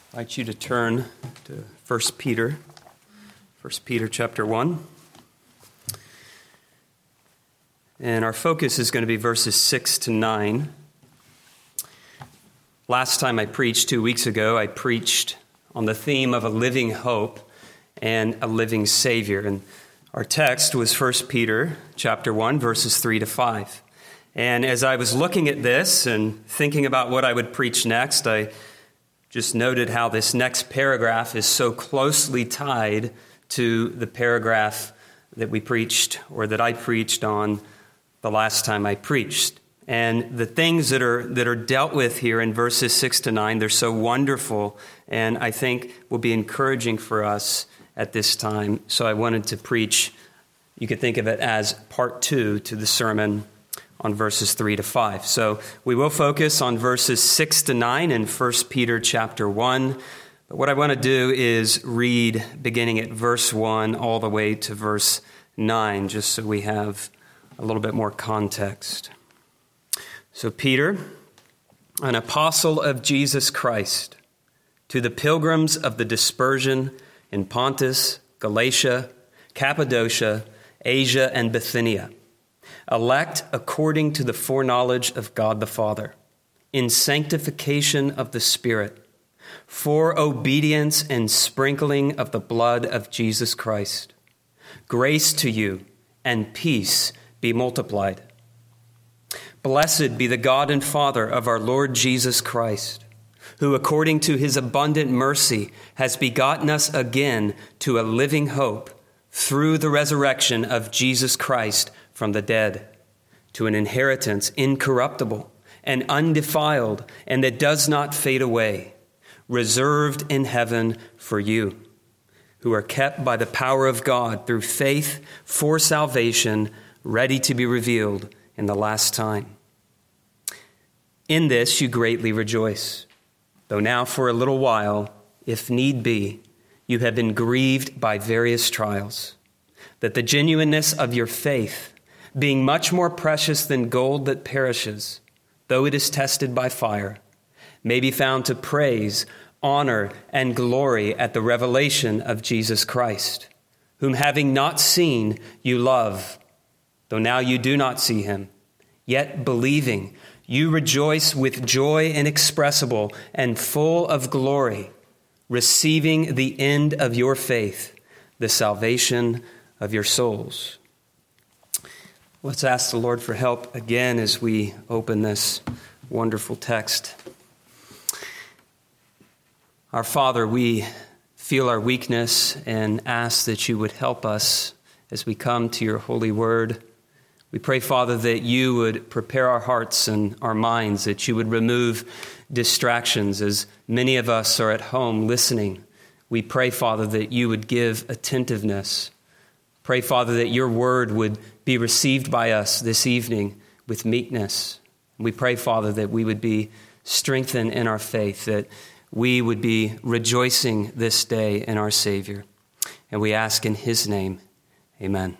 I invite you to turn to 1 Peter chapter 1. And our focus is going to be verses 6 to 9. Last time I preached, 2 weeks ago, I preached on the theme of a living hope and a living Savior. And our text was 1 Peter chapter 1, verses 3 to 5. And as I was looking at this and thinking about what I would preach next, I just noted how this next paragraph is so closely tied to the paragraph that we preached, or that I preached on the last time I preached. And the things that are dealt with here in verses 6 to 9, they're so wonderful, and I think will be encouraging for us at this time. So I wanted to preach, you could think of it as part 2 to the sermon on verses 3 to 5. So we will focus on verses 6 to 9 in 1 Peter chapter 1. But what I want to do is read beginning at verse 1 all the way to verse 9, just so we have a little bit more context. So Peter, an apostle of Jesus Christ, to the pilgrims of the dispersion in Pontus, Galatia, Cappadocia, Asia, and Bithynia, elect according to the foreknowledge of God the Father, in sanctification of the Spirit, for obedience and sprinkling of the blood of Jesus Christ. Grace to you and peace be multiplied. Blessed be the God and Father of our Lord Jesus Christ, who according to his abundant mercy has begotten us again to a living hope through the resurrection of Jesus Christ from the dead, to an inheritance incorruptible and undefiled, and that does not fade away, reserved in heaven for you, who are kept by the power of God through faith for salvation, ready to be revealed in the last time. In this you greatly rejoice, though now for a little while, if need be, you have been grieved by various trials, that the genuineness of your faith, being much more precious than gold that perishes, though it is tested by fire, may be found to praise, honor, and glory at the revelation of Jesus Christ, whom having not seen, you love, though now you do not see him. Yet believing, you rejoice with joy inexpressible and full of glory, receiving the end of your faith, the salvation of your souls. Let's ask the Lord for help again as we open this wonderful text. Our Father, we feel our weakness and ask that you would help us as we come to your holy word. We pray, Father, that you would prepare our hearts and our minds, that you would remove distractions as many of us are at home listening. We pray, Father, that you would give attentiveness. Pray, Father, that your word would be received by us this evening with meekness. We pray, Father, that we would be strengthened in our faith, that we would be rejoicing this day in our Savior. And we ask in his name, amen.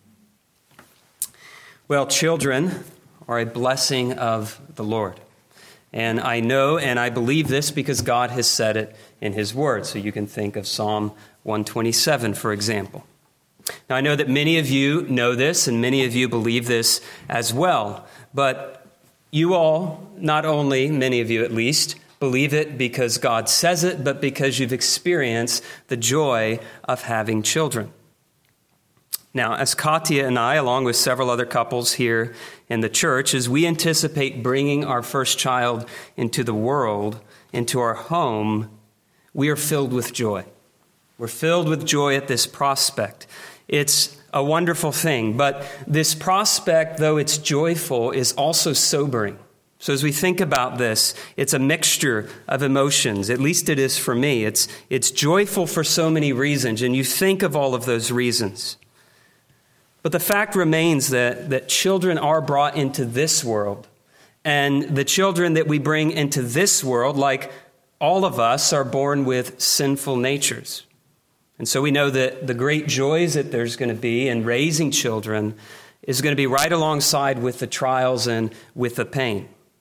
Well, children are a blessing of the Lord. And I know and I believe this because God has said it in his word. So you can think of Psalm 127, for example. Now, I know that many of you know this and many of you believe this as well. But you all, not only, many of you at least, believe it because God says it, but because you've experienced the joy of having children. Now, as Katya and I, along with several other couples here in the church, as we anticipate bringing our first child into the world, into our home, we are filled with joy. We're filled with joy at this prospect. It's a wonderful thing, but this prospect, though it's joyful, is also sobering. So as we think about this, it's a mixture of emotions. At least it is for me. It's joyful for so many reasons, and you think of all of those reasons. But the fact remains that children are brought into this world, and the children that we bring into this world, like all of us, are born with sinful natures. And so we know that the great joys that there's going to be in raising children is going to be right alongside with the trials and with the pain. So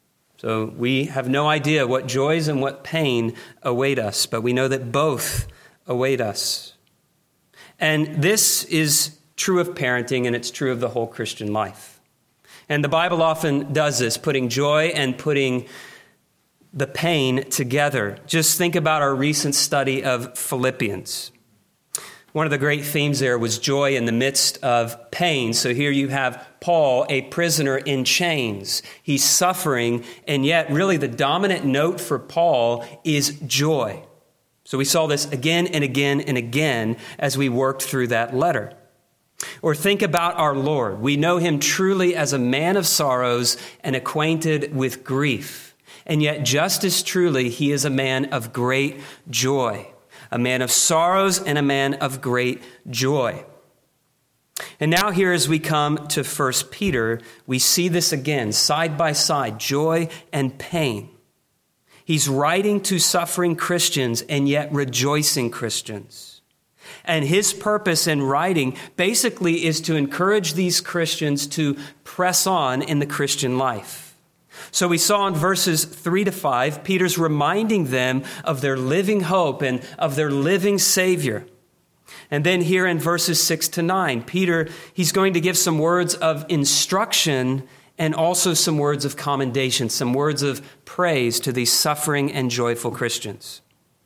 So we have no idea what joys and what pain await us, but we know that both await us. And this is true of parenting, and it's true of the whole Christian life. And the Bible often does this, putting joy and putting the pain together. Just think about our recent study of Philippians. One of the great themes there was joy in the midst of pain. So here you have Paul, a prisoner in chains. He's suffering, and yet really the dominant note for Paul is joy. So we saw this again and again and again as we worked through that letter. Or think about our Lord. We know him truly as a man of sorrows and acquainted with grief. And yet just as truly, he is a man of great joy. A man of sorrows and a man of great joy. And now here as we come to 1 Peter, we see this again, side by side, joy and pain. He's writing to suffering Christians and yet rejoicing Christians. And his purpose in writing basically is to encourage these Christians to press on in the Christian life. So we saw in verses 3-5, Peter's reminding them of their living hope and of their living Savior. And then here in verses 6-9, Peter, he's going to give some words of instruction and also some words of commendation, some words of praise to these suffering and joyful Christians.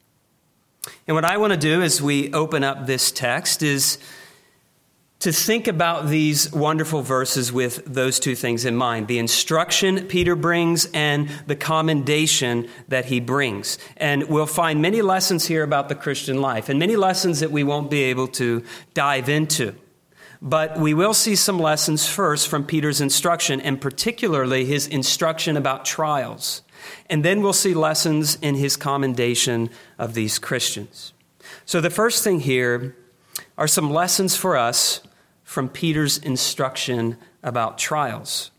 And what I want to do as we open up this text is to think about these wonderful verses with those two things in mind, the instruction Peter brings and the commendation that he brings. And we'll find many lessons here about the Christian life and many lessons that we won't be able to dive into. But we will see some lessons first from Peter's instruction, and particularly his instruction about trials. And then we'll see lessons in his commendation of these Christians. So the first thing here are some lessons for us from Peter's instruction about trials.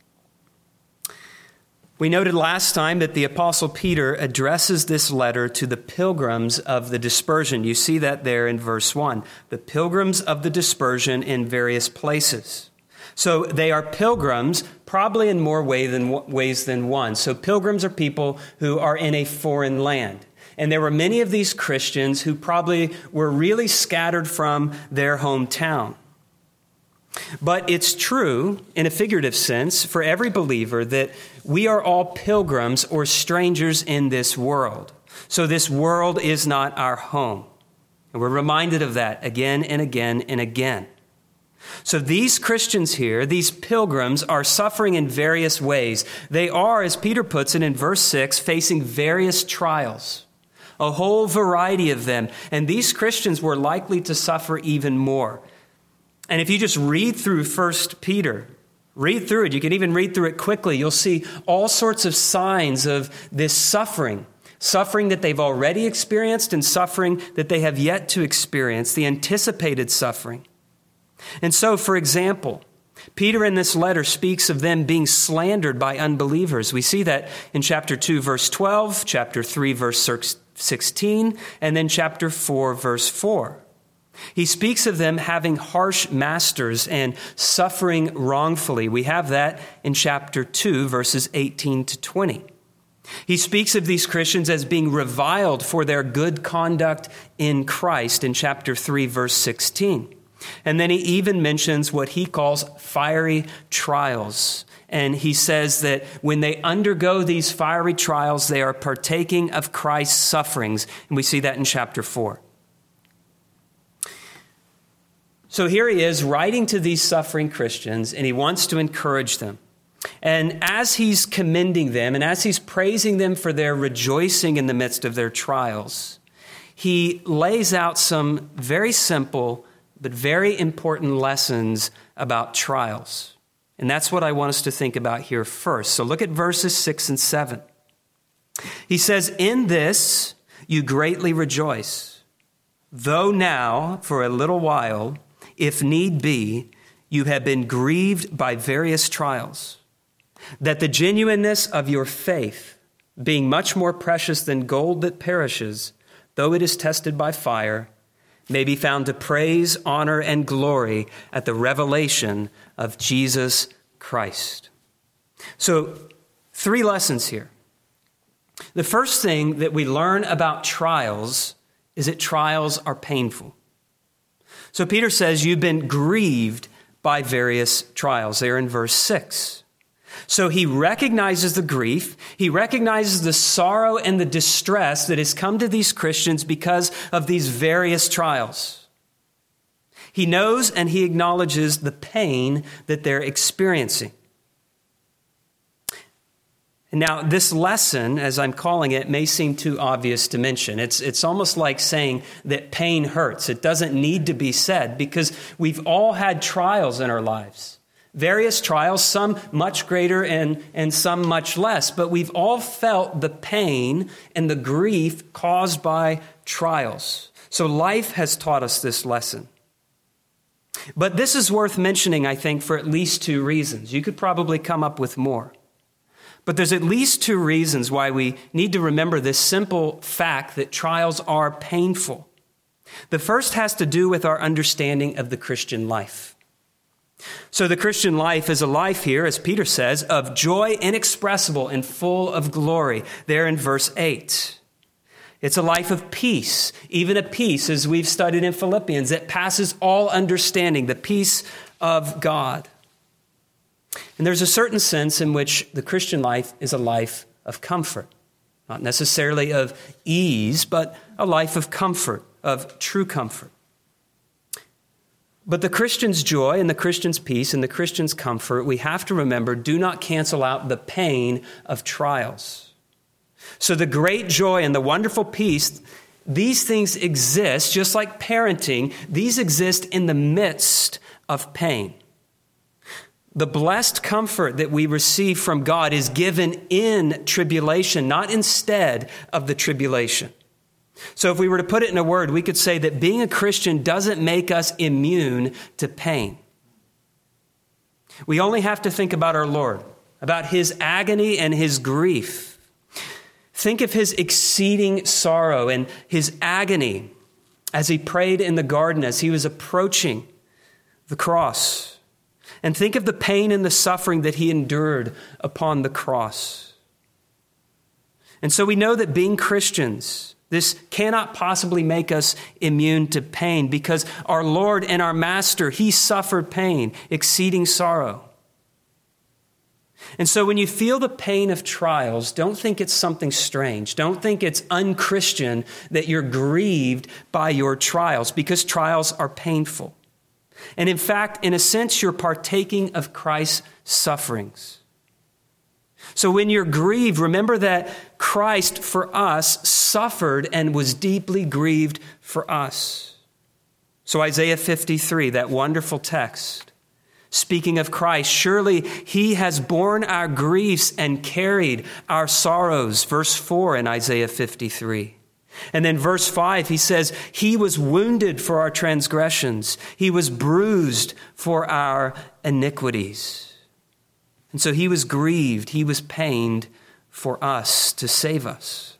We noted last time that the Apostle Peter addresses this letter to the pilgrims of the dispersion. You see that there in verse 1. The pilgrims of the dispersion in various places. So they are pilgrims, probably in more ways than one. So pilgrims are people who are in a foreign land. And there were many of these Christians who probably were really scattered from their hometown. But it's true, in a figurative sense, for every believer that we are all pilgrims or strangers in this world. So this world is not our home. And we're reminded of that again and again and again. So these Christians here, these pilgrims, are suffering in various ways. They are, as Peter puts it in verse 6, facing various trials. A whole variety of them. And these Christians were likely to suffer even more. And if you just read through 1 Peter, read through it, you can even read through it quickly, you'll see all sorts of signs of this suffering. Suffering that they've already experienced and suffering that they have yet to experience, the anticipated suffering. And so, for example, Peter in this letter speaks of them being slandered by unbelievers. We see that in chapter 2, verse 12, chapter 3, verse 16, and then chapter 4, verse 4. He speaks of them having harsh masters and suffering wrongfully. We have that in chapter 2, verses 18-20. He speaks of these Christians as being reviled for their good conduct in Christ in chapter 3, verse 16. And then he even mentions what he calls fiery trials. And he says that when they undergo these fiery trials, they are partaking of Christ's sufferings. And we see that in chapter 4. So here he is writing to these suffering Christians, and he wants to encourage them. And as he's commending them, and as he's praising them for their rejoicing in the midst of their trials, he lays out some very simple but very important lessons about trials. And that's what I want us to think about here first. So look at verses 6 and 7. He says, "In this you greatly rejoice, though now, for a little while, if need be, you have been grieved by various trials, that the genuineness of your faith, being much more precious than gold that perishes, though it is tested by fire, may be found to praise, honor, and glory at the revelation of Jesus Christ." So 3 lessons here. The first thing that we learn about trials is that trials are painful. So Peter says you've been grieved by various trials there in verse 6. So he recognizes the grief, he recognizes the sorrow and the distress that has come to these Christians because of these various trials. He knows and he acknowledges the pain that they're experiencing. Now, this lesson, as I'm calling it, may seem too obvious to mention. It's almost like saying that pain hurts. It doesn't need to be said because we've all had trials in our lives. Various trials, some much greater and some much less. But we've all felt the pain and the grief caused by trials. So life has taught us this lesson. But this is worth mentioning, I think, for at least 2 reasons. You could probably come up with more. But there's at least 2 reasons why we need to remember this simple fact that trials are painful. The first has to do with our understanding of the Christian life. So the Christian life is a life here, as Peter says, of joy inexpressible and full of glory, there in verse 8. It's a life of peace, even a peace, as we've studied in Philippians, that passes all understanding, the peace of God. And there's a certain sense in which the Christian life is a life of comfort, not necessarily of ease, but a life of comfort, of true comfort. But the Christian's joy and the Christian's peace and the Christian's comfort, we have to remember, do not cancel out the pain of trials. So the great joy and the wonderful peace, these things exist, just like parenting, these exist in the midst of pain. The blessed comfort that we receive from God is given in tribulation, not instead of the tribulation. So if we were to put it in a word, we could say that being a Christian doesn't make us immune to pain. We only have to think about our Lord, about his agony and his grief. Think of his exceeding sorrow and his agony as he prayed in the garden as he was approaching the cross. And think of the pain and the suffering that he endured upon the cross. And so we know that being Christians, this cannot possibly make us immune to pain because our Lord and our Master, he suffered pain, exceeding sorrow. And so when you feel the pain of trials, don't think it's something strange. Don't think it's unchristian that you're grieved by your trials because trials are painful. And in fact, in a sense, you're partaking of Christ's sufferings. So when you're grieved, remember that Christ for us suffered and was deeply grieved for us. So Isaiah 53, that wonderful text, speaking of Christ, surely he has borne our griefs and carried our sorrows. Verse 4 in Isaiah 53. And then verse 5, he says, he was wounded for our transgressions. He was bruised for our iniquities. And so he was grieved. He was pained for us to save us.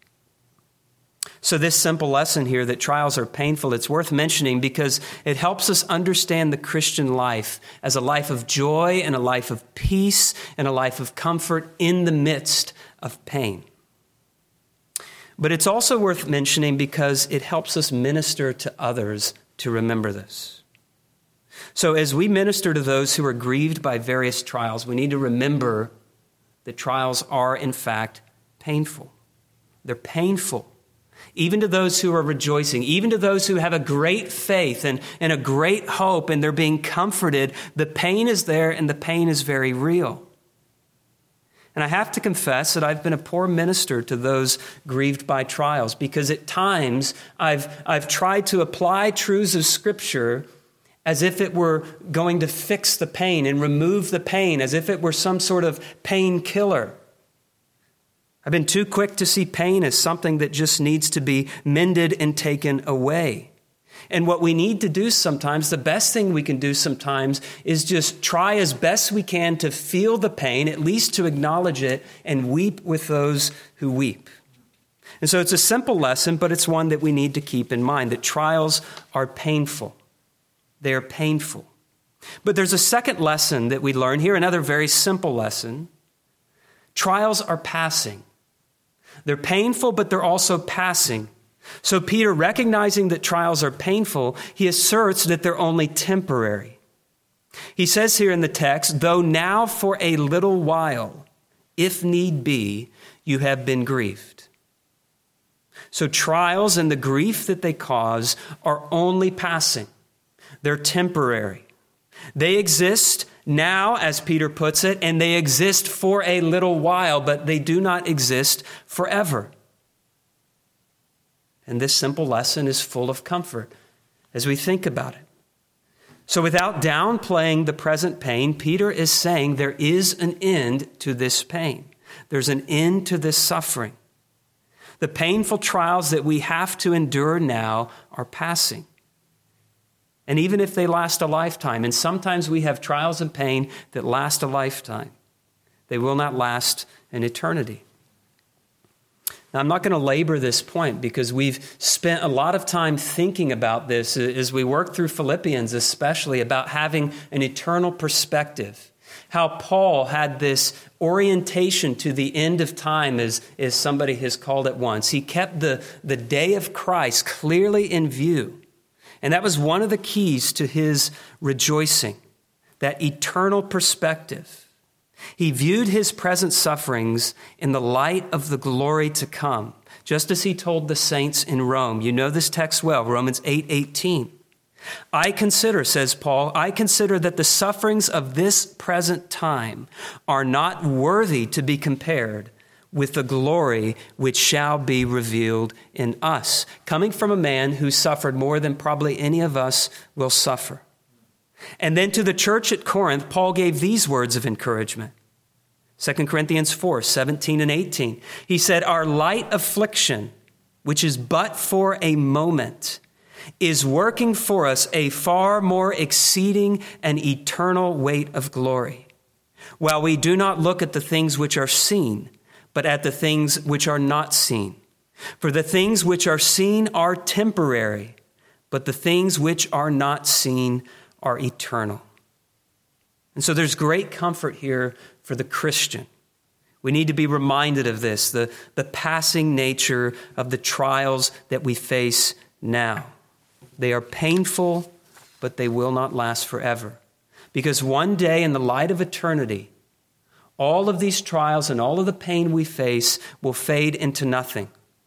So this simple lesson here that trials are painful, it's worth mentioning because it helps us understand the Christian life as a life of joy and a life of peace and a life of comfort in the midst of pain. But it's also worth mentioning because it helps us minister to others to remember this. So as we minister to those who are grieved by various trials, we need to remember that trials are, in fact, painful. They're painful. Even to those who are rejoicing, even to those who have a great faith and a great hope and they're being comforted, the pain is there and the pain is very real. And I have to confess that I've been a poor minister to those grieved by trials because at times I've tried to apply truths of Scripture as if it were going to fix the pain and remove the pain, as if it were some sort of painkiller. I've been too quick to see pain as something that just needs to be mended and taken away. And what we need to do sometimes, the best thing we can do sometimes, is just try as best we can to feel the pain, at least to acknowledge it, and weep with those who weep. And so it's a simple lesson, but it's one that we need to keep in mind, that trials are painful. They are painful. But there's a second lesson that we learn here, another very simple lesson. Trials are passing. They're painful, but they're also passing. So Peter, recognizing that trials are painful, he asserts that they're only temporary. He says here in the text, though now for a little while, if need be, you have been grieved. So trials and the grief that they cause are only passing. They're temporary. They exist now, as Peter puts it, and they exist for a little while, but they do not exist forever. And this simple lesson is full of comfort as we think about it. So without downplaying the present pain, Peter is saying there is an end to this pain. There's an end to this suffering. The painful trials that we have to endure now are passing. And even if they last a lifetime, and sometimes we have trials and pain that last a lifetime, they will not last an eternity. Now, I'm not going to labor this point because we've spent a lot of time thinking about this as we work through Philippians, especially about having an eternal perspective. How Paul had this orientation to the end of time, as somebody has called it once. He kept the day of Christ clearly in view. And that was one of the keys to his rejoicing, that eternal perspective. He viewed his present sufferings in the light of the glory to come, just as he told the saints in Rome. You know this text well, Romans 8:18. I consider, says Paul, I consider that the sufferings of this present time are not worthy to be compared with the glory which shall be revealed in us, coming from a man who suffered more than probably any of us will suffer. And then to the church at Corinth, Paul gave these words of encouragement. 2 Corinthians 4:17 and 18. He said, our light affliction, which is but for a moment, is working for us a far more exceeding and eternal weight of glory, while we do not look at the things which are seen, but at the things which are not seen. For the things which are seen are temporary, but the things which are not seen are eternal. And so there's great comfort here for the Christian. We need to be reminded of this, the passing nature of the trials that we face now. They are painful, but they will not last forever. Because one day in the light of eternity, all of these trials and all of the pain we face will fade into nothing.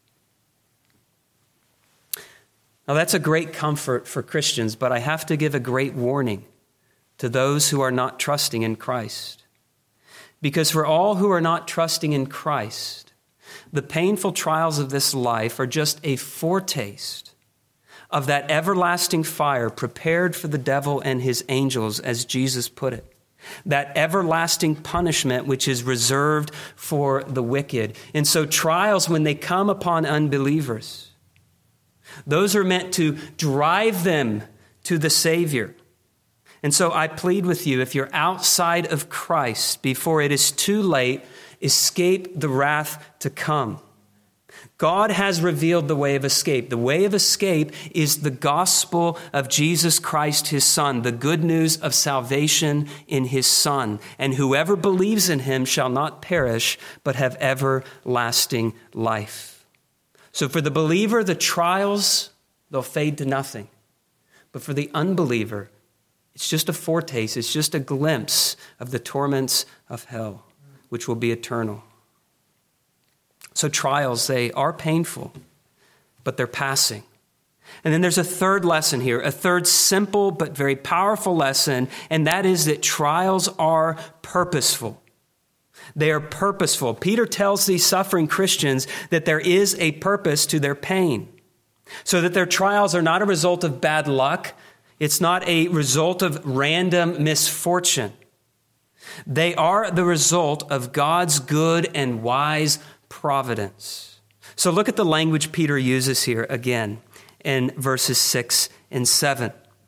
Now that's a great comfort for Christians, but I have to give a great warning to those who are not trusting in Christ. Because for all who are not trusting in Christ, the painful trials of this life are just a foretaste of that everlasting fire prepared for the devil and his angels, as Jesus put it. That everlasting punishment which is reserved for the wicked. And so trials, when they come upon unbelievers, those are meant to drive them to the Savior. And so I plead with you, if you're outside of Christ, before it is too late, escape the wrath to come. God has revealed the way of escape. The way of escape is the gospel of Jesus Christ, his Son, the good news of salvation in his Son. And whoever believes in him shall not perish, but have everlasting life. So for the believer, the trials, they'll fade to nothing. But for the unbeliever, it's just a foretaste, it's just a glimpse of the torments of hell, which will be eternal. So trials, they are painful, but they're passing. And then there's a third lesson here, a third simple but very powerful lesson, and that is that trials are purposeful. They are purposeful. Peter tells these suffering Christians that there is a purpose to their pain, so that their trials are not a result of bad luck. It's not a result of random misfortune. They are the result of God's good and wise providence. So look at the language Peter uses here again in verses 6 and 7.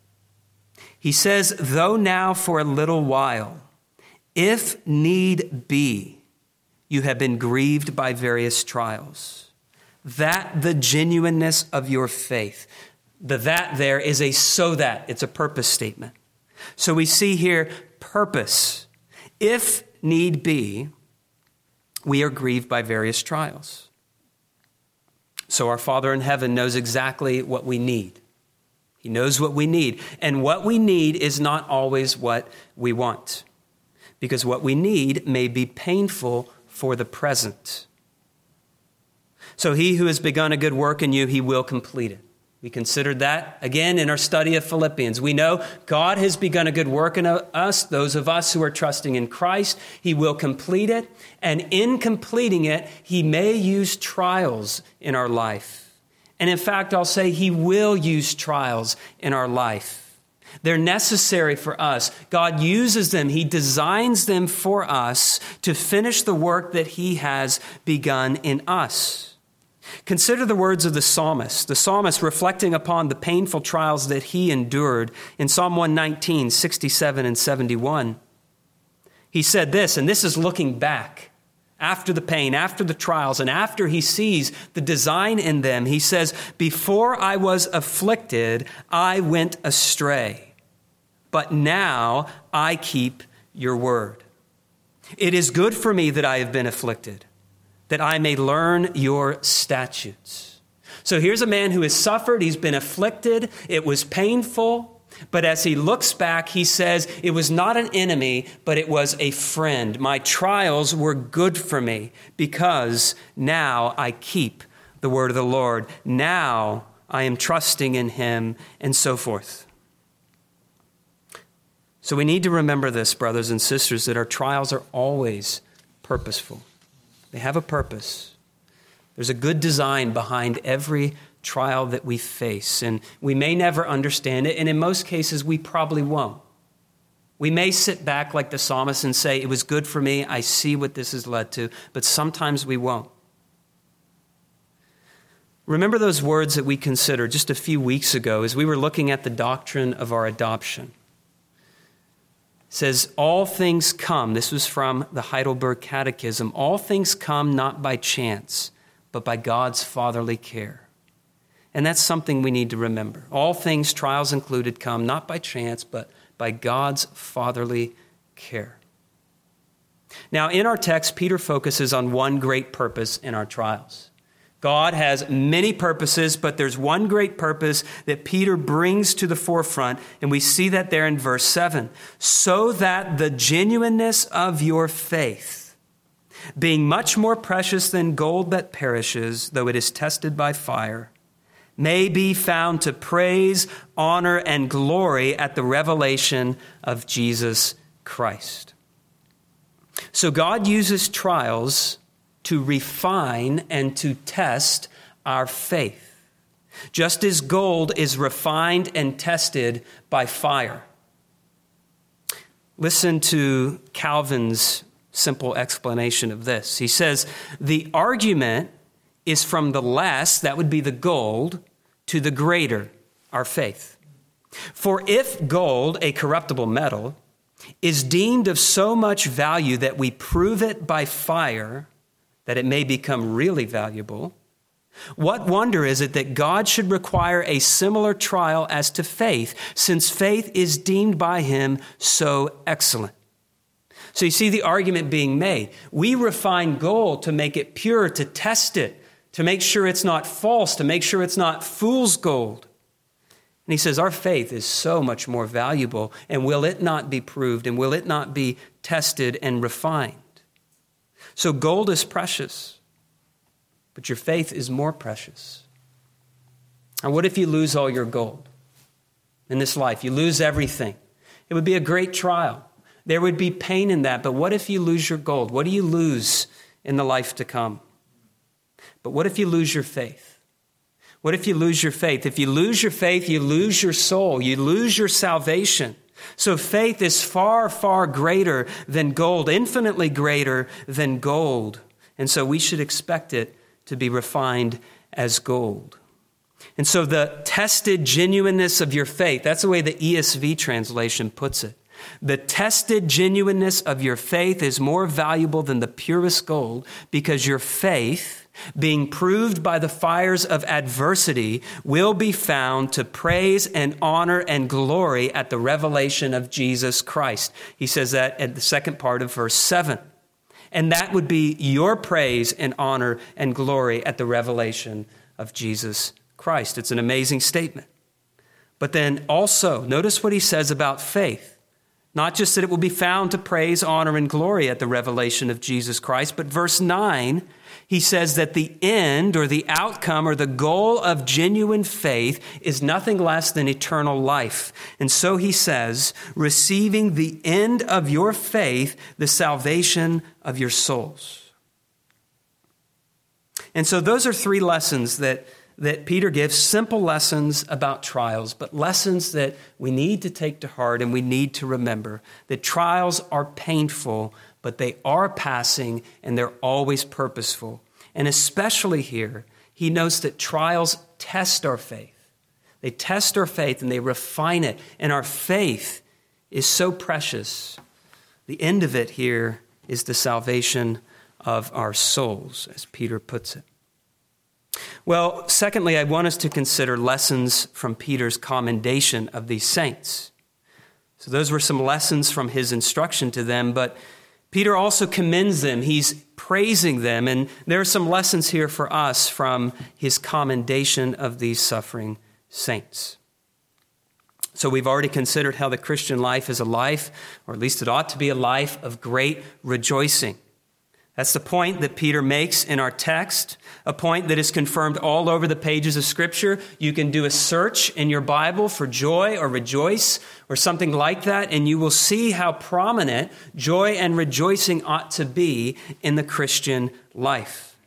He says, though now for a little while, if need be, you have been grieved by various trials, that the genuineness of your faith. The that there is a so that. It's a purpose statement. So we see here purpose. If need be, we are grieved by various trials. So our Father in heaven knows exactly what we need. He knows what we need. And what we need is not always what we want, because what we need may be painful for the present. So he who has begun a good work in you, he will complete it. We considered that again in our study of Philippians. We know God has begun a good work in us, those of us who are trusting in Christ. He will complete it. And in completing it, he may use trials in our life. And in fact, I'll say he will use trials in our life. They're necessary for us. God uses them. He designs them for us to finish the work that he has begun in us. Consider the words of the psalmist reflecting upon the painful trials that he endured in Psalm 119, 67 and 71. He said this, and this is looking back after the pain, after the trials, and after he sees the design in them. He says, "Before I was afflicted, I went astray, but now I keep your word. It is good for me that I have been afflicted, that I may learn your statutes." So here's a man who has suffered. He's been afflicted. It was painful. But as he looks back, he says, it was not an enemy, but it was a friend. My trials were good for me because now I keep the word of the Lord. Now I am trusting in him, and so forth. So we need to remember this, brothers and sisters, that our trials are always purposeful. They have a purpose. There's a good design behind every trial that we face, and we may never understand it, and in most cases, we probably won't. We may sit back like the psalmist and say, it was good for me, I see what this has led to, but sometimes we won't. Remember those words that we considered just a few weeks ago as we were looking at the doctrine of our adoption. It says, all things come, this was from the Heidelberg Catechism, all things come not by chance, but by God's fatherly care. And that's something we need to remember. All things, trials included, come not by chance, but by God's fatherly care. Now, in our text, Peter focuses on one great purpose in our trials. God has many purposes, but there's one great purpose that Peter brings to the forefront, and we see that there in verse 7. So that the genuineness of your faith, being much more precious than gold that perishes, though it is tested by fire, may be found to praise, honor, and glory at the revelation of Jesus Christ. So God uses trials to refine and to test our faith, just as gold is refined and tested by fire. Listen to Calvin's simple explanation of this. He says, the argument is from the less, that would be the gold, to the greater, our faith. For if gold, a corruptible metal, is deemed of so much value that we prove it by fire, that it may become really valuable, what wonder is it that God should require a similar trial as to faith, since faith is deemed by him so excellent? So you see the argument being made. We refine gold to make it pure, to test it, to make sure it's not false, to make sure it's not fool's gold. And he says, our faith is so much more valuable, and will it not be proved, and will it not be tested and refined? So gold is precious, but your faith is more precious. And what if you lose all your gold in this life? You lose everything. It would be a great trial. There would be pain in that, but what if you lose your gold? What do you lose in the life to come? But what if you lose your faith? What if you lose your faith? If you lose your faith, you lose your soul. You lose your salvation. So faith is far, far greater than gold, infinitely greater than gold. And so we should expect it to be refined as gold. And so the tested genuineness of your faith, that's the way the ESV translation puts it. The tested genuineness of your faith is more valuable than the purest gold, because your faith, being proved by the fires of adversity, will be found to praise and honor and glory at the revelation of Jesus Christ. He says that at the second part of verse 7. And that would be your praise and honor and glory at the revelation of Jesus Christ. It's an amazing statement. But then also, notice what he says about faith. Not just that it will be found to praise, honor, and glory at the revelation of Jesus Christ, but verse 9, he says that the end or the outcome or the goal of genuine faith is nothing less than eternal life. And so he says, receiving the end of your faith, the salvation of your souls. And so those are three lessons that Peter gives, simple lessons about trials, but lessons that we need to take to heart and we need to remember that trials are painful, but they are passing and they're always purposeful. And especially here, he notes that trials test our faith. They test our faith and they refine it. And our faith is so precious. The end of it here is the salvation of our souls, as Peter puts it. Well, secondly, I want us to consider lessons from Peter's commendation of these saints. So those were some lessons from his instruction to them, but Peter also commends them. He's praising them, and there are some lessons here for us from his commendation of these suffering saints. So we've already considered how the Christian life is a life, or at least it ought to be a life of great rejoicing. That's the point that Peter makes in our text, a point that is confirmed all over the pages of Scripture. You can do a search in your Bible for joy or rejoice or something like that, and you will see how prominent joy and rejoicing ought to be in the Christian life.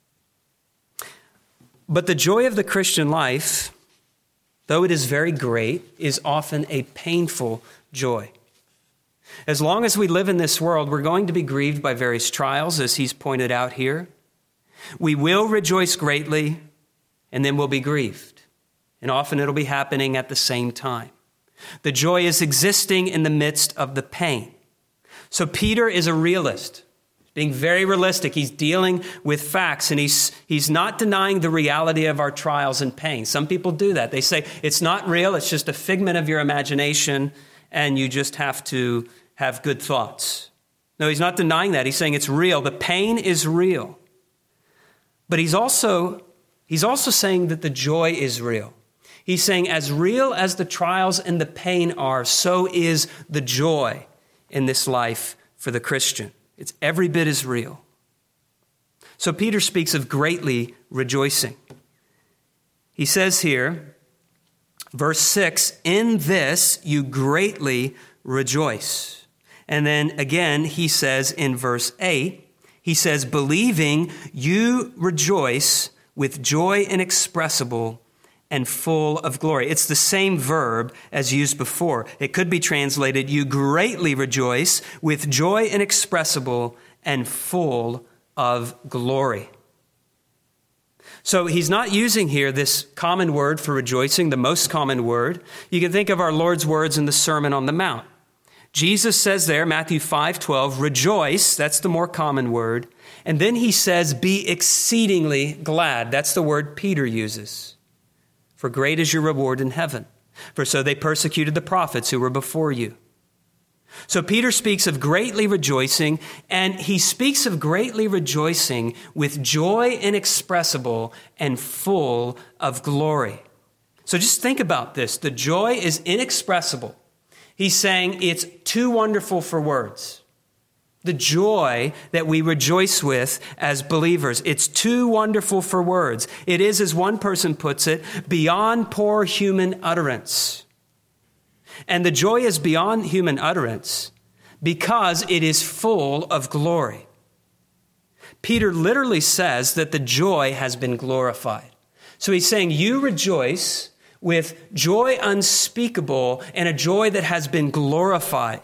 But the joy of the Christian life, though it is very great, is often a painful joy. As long as we live in this world, we're going to be grieved by various trials, as he's pointed out here. We will rejoice greatly, and then we'll be grieved. And often it'll be happening at the same time. The joy is existing in the midst of the pain. So Peter is a realist, being very realistic. He's dealing with facts, and he's not denying the reality of our trials and pain. Some people do that. They say, it's not real, it's just a figment of your imagination, and you just have to have good thoughts. No, he's not denying that. He's saying it's real. The pain is real. But he's also saying that the joy is real. He's saying as real as the trials and the pain are, so is the joy in this life for the Christian. It's every bit as real. So Peter speaks of greatly rejoicing. He says here, verse 6, in this you greatly rejoice. And then again, he says in verse 8, he says, believing you rejoice with joy inexpressible and full of glory. It's the same verb as used before. It could be translated, you greatly rejoice with joy inexpressible and full of glory. So he's not using here this common word for rejoicing, the most common word. You can think of our Lord's words in the Sermon on the Mount. Jesus says there, Matthew 5:12, rejoice, that's the more common word. And then he says, be exceedingly glad. That's the word Peter uses. For great is your reward in heaven. For so they persecuted the prophets who were before you. So Peter speaks of greatly rejoicing, and he speaks of greatly rejoicing with joy inexpressible and full of glory. So just think about this. The joy is inexpressible. He's saying it's too wonderful for words. The joy that we rejoice with as believers, it's too wonderful for words. It is, as one person puts it, beyond poor human utterance. And the joy is beyond human utterance because it is full of glory. Peter literally says that the joy has been glorified. So he's saying you rejoice with joy unspeakable and a joy that has been glorified.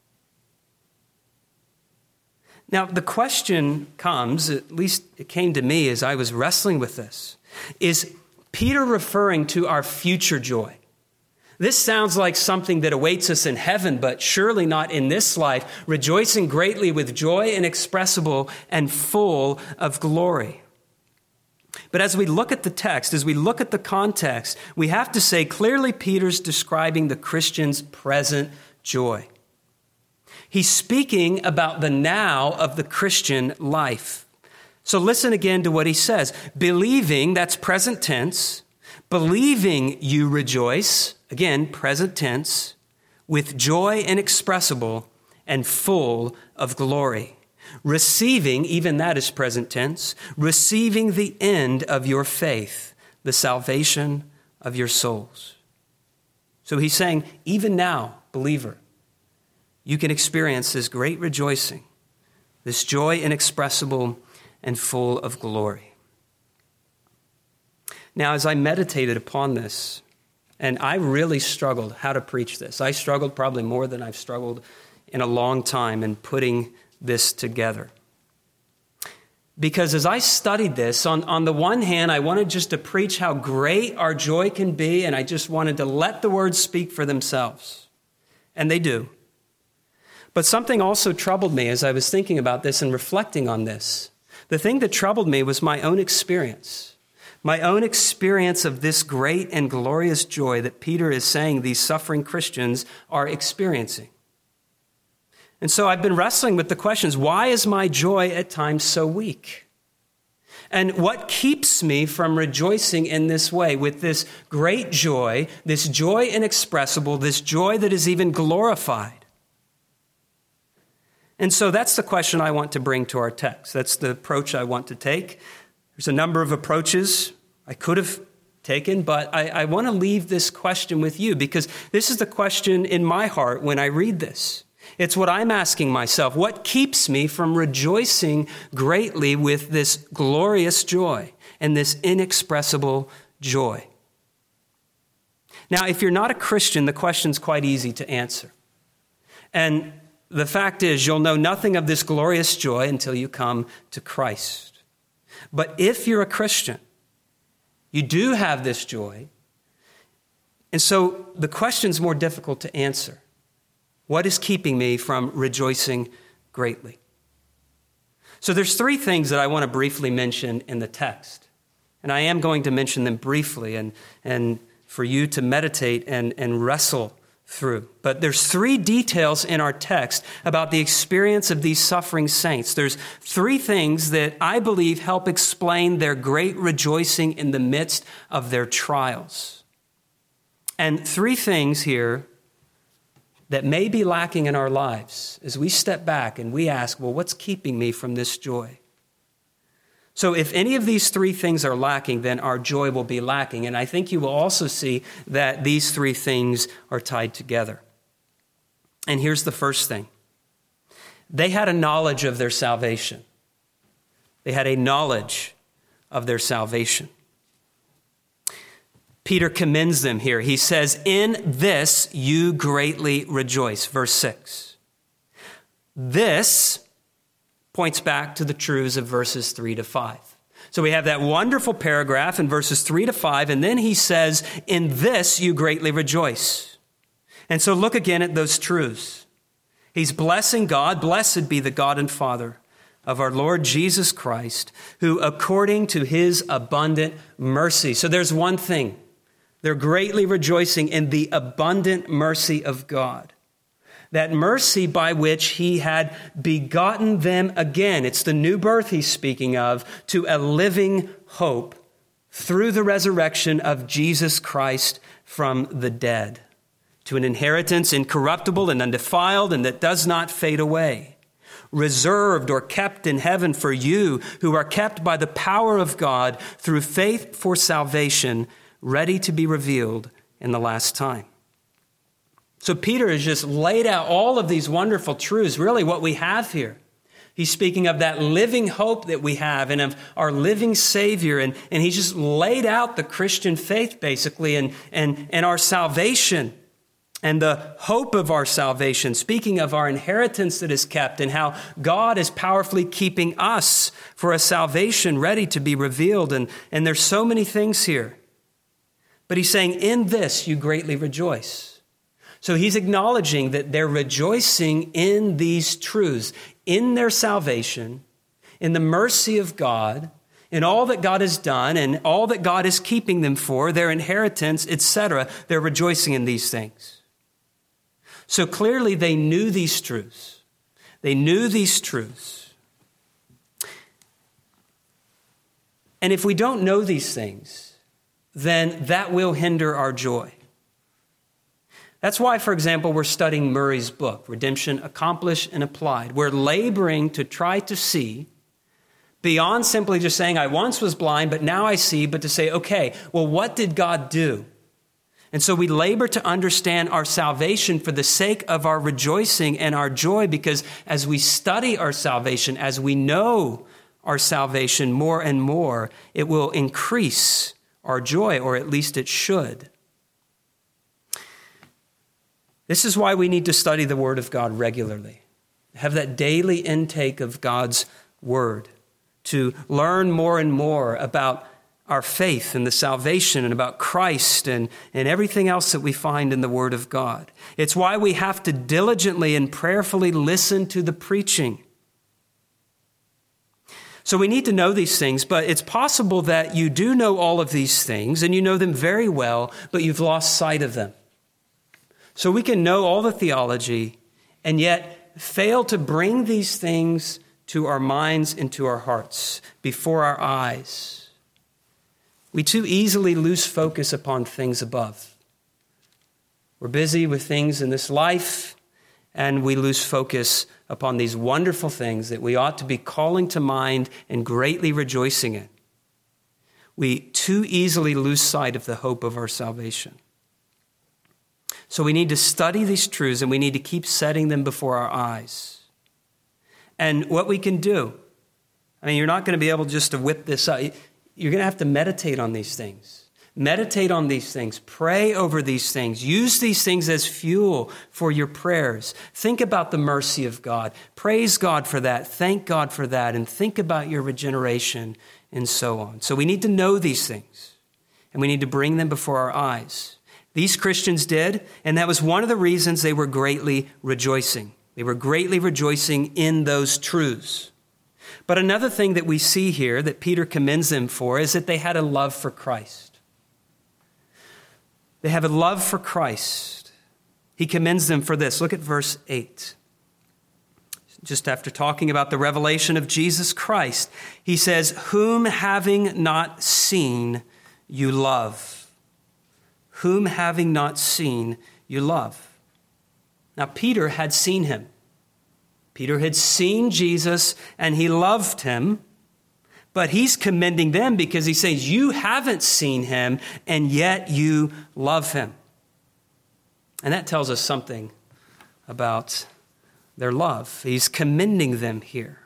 Now, the question comes, at least it came to me as I was wrestling with this, is Peter referring to our future joy? This sounds like something that awaits us in heaven, but surely not in this life, rejoicing greatly with joy inexpressible and full of glory. But as we look at the text, as we look at the context, we have to say clearly Peter's describing the Christian's present joy. He's speaking about the now of the Christian life. So listen again to what he says. Believing, that's present tense. Believing you rejoice, again, present tense, with joy inexpressible and full of glory. Receiving, even that is present tense, receiving the end of your faith, the salvation of your souls. So he's saying, even now, believer, you can experience this great rejoicing, this joy inexpressible and full of glory. Now, as I meditated upon this, and I really struggled how to preach this. I struggled probably more than I've struggled in a long time in putting this together. Because as I studied this, on the one hand, I wanted just to preach how great our joy can be, and I just wanted to let the words speak for themselves. And they do. But something also troubled me as I was thinking about this and reflecting on this. The thing that troubled me was my own experience. My own experience of this great and glorious joy that Peter is saying these suffering Christians are experiencing. And so I've been wrestling with the questions, why is my joy at times so weak? And what keeps me from rejoicing in this way with this great joy, this joy inexpressible, this joy that is even glorified? And so that's the question I want to bring to our text. That's the approach I want to take. There's a number of approaches I could have taken, but I want to leave this question with you because this is the question in my heart when I read this. It's what I'm asking myself. What keeps me from rejoicing greatly with this glorious joy and this inexpressible joy? Now, if you're not a Christian, the question's quite easy to answer. And the fact is, you'll know nothing of this glorious joy until you come to Christ. But if you're a Christian, you do have this joy. And so the question's more difficult to answer. What is keeping me from rejoicing greatly? So there's three things that I want to briefly mention in the text. And I am going to mention them briefly and for you to meditate and wrestle through. But there's three details in our text about the experience of these suffering saints. There's three things that I believe help explain their great rejoicing in the midst of their trials. And three things here that may be lacking in our lives as we step back and we ask, well, what's keeping me from this joy? So if any of these three things are lacking, then our joy will be lacking. And I think you will also see that these three things are tied together. And here's the first thing. They had a knowledge of their salvation. They had a knowledge of their salvation. Peter commends them here. He says, in this you greatly rejoice. Verse 6. This points back to the truths of verses 3 to 5. So we have that wonderful paragraph in verses 3 to 5, and then he says, in this you greatly rejoice. And so look again at those truths. He's blessing God. Blessed be the God and Father of our Lord Jesus Christ, who according to his abundant mercy. So there's one thing. They're greatly rejoicing in the abundant mercy of God. That mercy by which he had begotten them again. It's the new birth he's speaking of, to a living hope through the resurrection of Jesus Christ from the dead, to an inheritance incorruptible and undefiled and that does not fade away, reserved or kept in heaven for you who are kept by the power of God through faith for salvation, ready to be revealed in the last time. So Peter has just laid out all of these wonderful truths, really what we have here. He's speaking of that living hope that we have and of our living Savior. And he's just laid out the Christian faith, basically, and our salvation and the hope of our salvation, speaking of our inheritance that is kept and how God is powerfully keeping us for a salvation ready to be revealed. And there's so many things here. But he's saying, in this you greatly rejoice. So he's acknowledging that they're rejoicing in these truths, in their salvation, in the mercy of God, in all that God has done and all that God is keeping them for, their inheritance, etc. They're rejoicing in these things. So clearly they knew these truths. They knew these truths. And if we don't know these things, then that will hinder our joy. That's why, for example, we're studying Murray's book, Redemption Accomplished and Applied. We're laboring to try to see beyond simply just saying, I once was blind, but now I see, but to say, okay, well, what did God do? And so we labor to understand our salvation for the sake of our rejoicing and our joy, because as we study our salvation, as we know our salvation more and more, it will increase our joy, or at least it should. This is why we need to study the Word of God regularly. Have that daily intake of God's Word to learn more and more about our faith and the salvation and about Christ and everything else that we find in the Word of God. It's why we have to diligently and prayerfully listen to the preaching. So we need to know these things, but it's possible that you do know all of these things and you know them very well, but you've lost sight of them. So we can know all the theology and yet fail to bring these things to our minds and to our hearts, before our eyes. We too easily lose focus upon things above. We're busy with things in this life, and we lose focus upon these wonderful things that we ought to be calling to mind and greatly rejoicing in. We too easily lose sight of the hope of our salvation. So we need to study these truths, and we need to keep setting them before our eyes. And what we can do, you're not going to be able just to whip this up. You're going to have to meditate on these things. Meditate on these things. Pray over these things. Use these things as fuel for your prayers. Think about the mercy of God. Praise God for that. Thank God for that. And think about your regeneration and so on. So we need to know these things, and we need to bring them before our eyes. These Christians did, and that was one of the reasons they were greatly rejoicing. They were greatly rejoicing in those truths. But another thing that we see here that Peter commends them for is that they had a love for Christ. They have a love for Christ. He commends them for this. Look at verse 8. Just after talking about the revelation of Jesus Christ, he says, whom having not seen, you love. Whom having not seen, you love. Now, Peter had seen him. Peter had seen Jesus and he loved him, but he's commending them because he says, you haven't seen him and yet you love him. And that tells us something about their love. He's commending them here.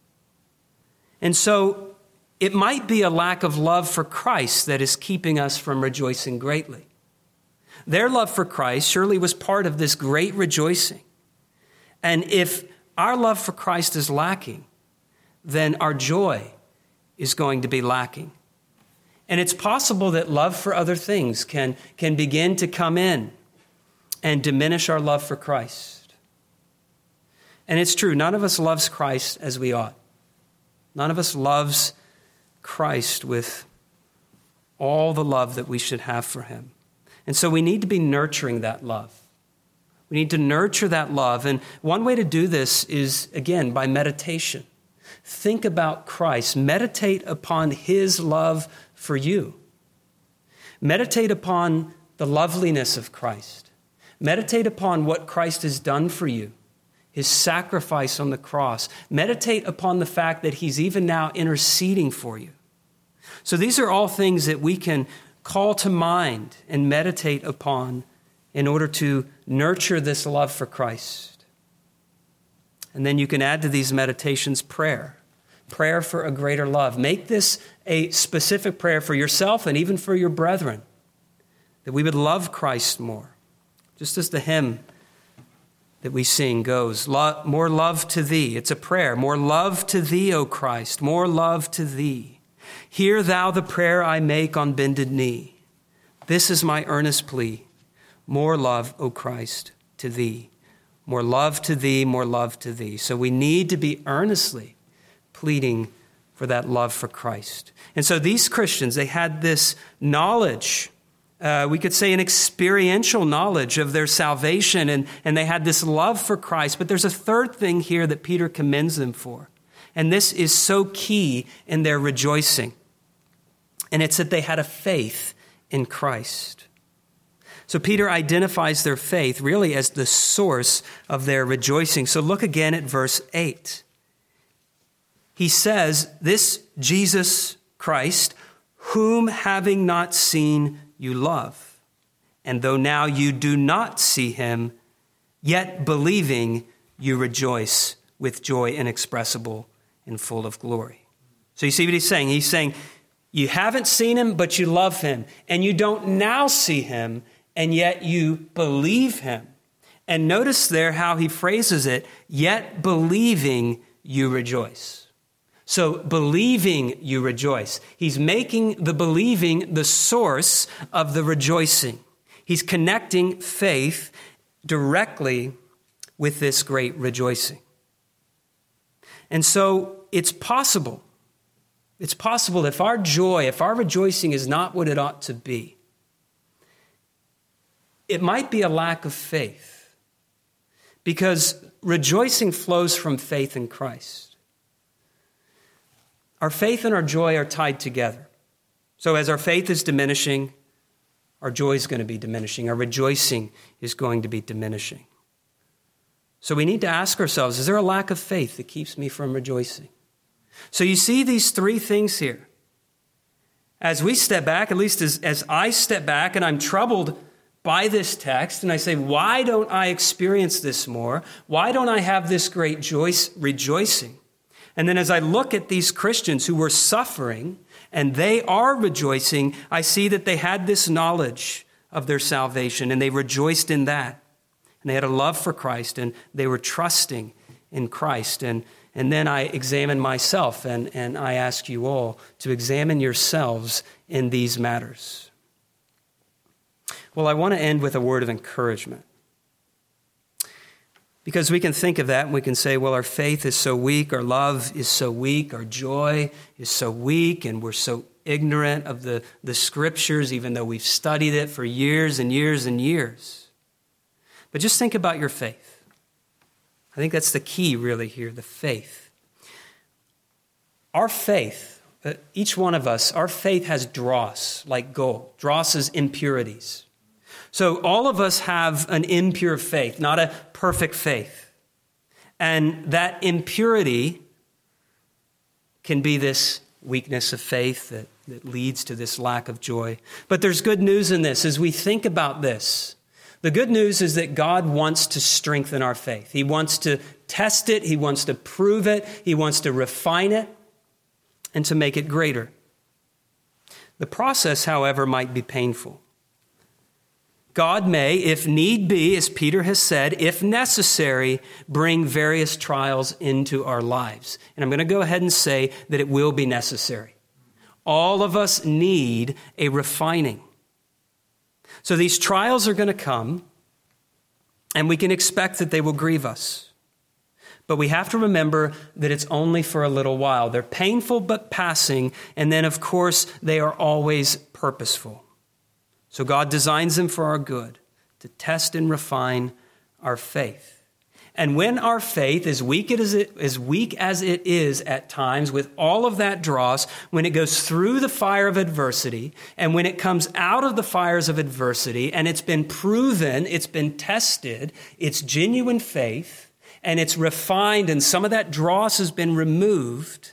And so it might be a lack of love for Christ that is keeping us from rejoicing greatly. Their love for Christ surely was part of this great rejoicing. And if our love for Christ is lacking, then our joy is going to be lacking. And it's possible that love for other things can begin to come in and diminish our love for Christ. And it's true, none of us loves Christ as we ought. None of us loves Christ with all the love that we should have for him. And so we need to be nurturing that love. We need to nurture that love. And one way to do this is, again, by meditation. Think about Christ. Meditate upon his love for you. Meditate upon the loveliness of Christ. Meditate upon what Christ has done for you, his sacrifice on the cross. Meditate upon the fact that he's even now interceding for you. So these are all things that we can call to mind and meditate upon in order to nurture this love for Christ. And then you can add to these meditations prayer for a greater love. Make this a specific prayer for yourself and even for your brethren, that we would love Christ more. Just as the hymn that we sing goes, more love to thee. It's a prayer. More love to thee, O Christ, more love to thee. Hear thou the prayer I make on bended knee. This is my earnest plea. More love, O Christ, to thee. More love to thee, more love to thee. So we need to be earnestly pleading for that love for Christ. And so these Christians, they had this knowledge We could say an experiential knowledge of their salvation, and they had this love for Christ. But there's a third thing here that Peter commends them for. And this is so key in their rejoicing. And it's that they had a faith in Christ. So Peter identifies their faith really as the source of their rejoicing. So look again at verse 8. He says, this Jesus Christ, whom having not seen you love, and though now you do not see him, yet believing you rejoice with joy inexpressible and full of glory. So you see what he's saying? He's saying, you haven't seen him, but you love him, and you don't now see him, and yet you believe him. And notice there how he phrases it, yet believing you rejoice. So believing you rejoice. He's making the believing the source of the rejoicing. He's connecting faith directly with this great rejoicing. And so it's possible if our joy, if our rejoicing is not what it ought to be, it might be a lack of faith, because rejoicing flows from faith in Christ. Our faith and our joy are tied together. So as our faith is diminishing, our joy is going to be diminishing. Our rejoicing is going to be diminishing. So we need to ask ourselves, is there a lack of faith that keeps me from rejoicing? So you see these three things here. As we step back, at least as I step back and I'm troubled by this text, and I say, why don't I experience this more? Why don't I have this great rejoicing? And then as I look at these Christians who were suffering and they are rejoicing, I see that they had this knowledge of their salvation and they rejoiced in that. And they had a love for Christ and they were trusting in Christ. And then I examine myself and I ask you all to examine yourselves in these matters. Well, I want to end with a word of encouragement. Because we can think of that and we can say, well, our faith is so weak, our love is so weak, our joy is so weak, and we're so ignorant of the scriptures, even though we've studied it for years and years and years. But just think about your faith. I think that's the key really here, the faith. Our faith, each one of us, our faith has dross, like gold. Dross is impurities. So all of us have an impure faith, not a perfect faith. And that impurity can be this weakness of faith that leads to this lack of joy. But there's good news in this as we think about this. The good news is that God wants to strengthen our faith. He wants to test it. He wants to prove it. He wants to refine it and to make it greater. The process, however, might be painful. God may, if need be, as Peter has said, if necessary, bring various trials into our lives. And I'm going to go ahead and say that it will be necessary. All of us need a refining. So these trials are going to come, and we can expect that they will grieve us. But we have to remember that it's only for a little while. They're painful but passing, and then, of course, they are always purposeful. So God designs them for our good, to test and refine our faith. And when our faith, as weak as it is at times, with all of that dross, when it goes through the fire of adversity, and when it comes out of the fires of adversity, and it's been proven, it's been tested, it's genuine faith, and it's refined, and some of that dross has been removed,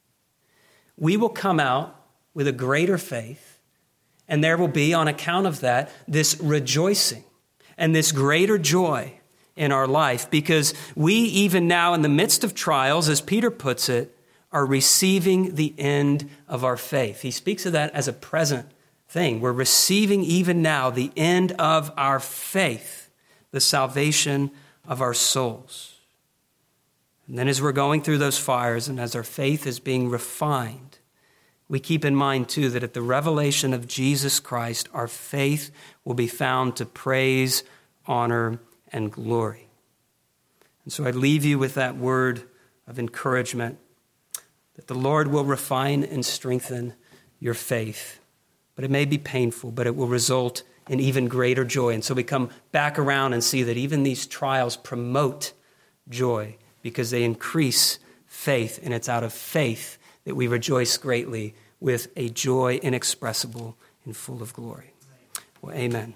we will come out with a greater faith. And there will be, on account of that, this rejoicing and this greater joy in our life, because we, even now in the midst of trials, as Peter puts it, are receiving the end of our faith. He speaks of that as a present thing. We're receiving even now the end of our faith, the salvation of our souls. And then as we're going through those fires and as our faith is being refined, we keep in mind, too, that at the revelation of Jesus Christ, our faith will be found to praise, honor, and glory. And so I leave you with that word of encouragement, that the Lord will refine and strengthen your faith but it may be painful, but it will result in even greater joy. And so we come back around and see that even these trials promote joy because they increase faith, and it's out of faith that we rejoice greatly with a joy inexpressible and full of glory. Well, amen.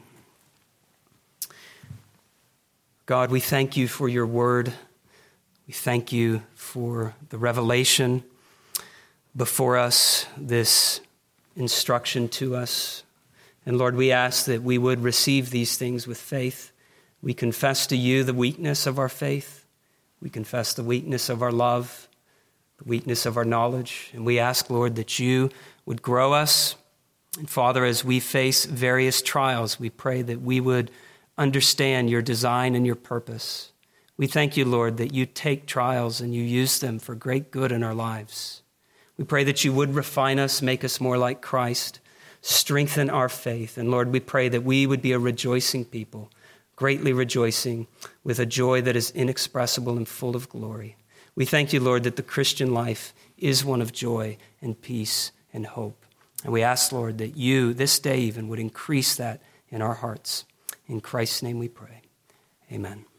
God, we thank you for your word. We thank you for the revelation before us, this instruction to us. And Lord, we ask that we would receive these things with faith. We confess to you the weakness of our faith. We confess the weakness of our love, the weakness of our knowledge. And we ask, Lord, that you would grow us. And Father, as we face various trials, we pray that we would understand your design and your purpose. We thank you, Lord, that you take trials and you use them for great good in our lives. We pray that you would refine us, make us more like Christ, strengthen our faith. And Lord, we pray that we would be a rejoicing people, greatly rejoicing with a joy that is inexpressible and full of glory. We thank you, Lord, that the Christian life is one of joy and peace and hope. And we ask, Lord, that you, this day even, would increase that in our hearts. In Christ's name we pray. Amen.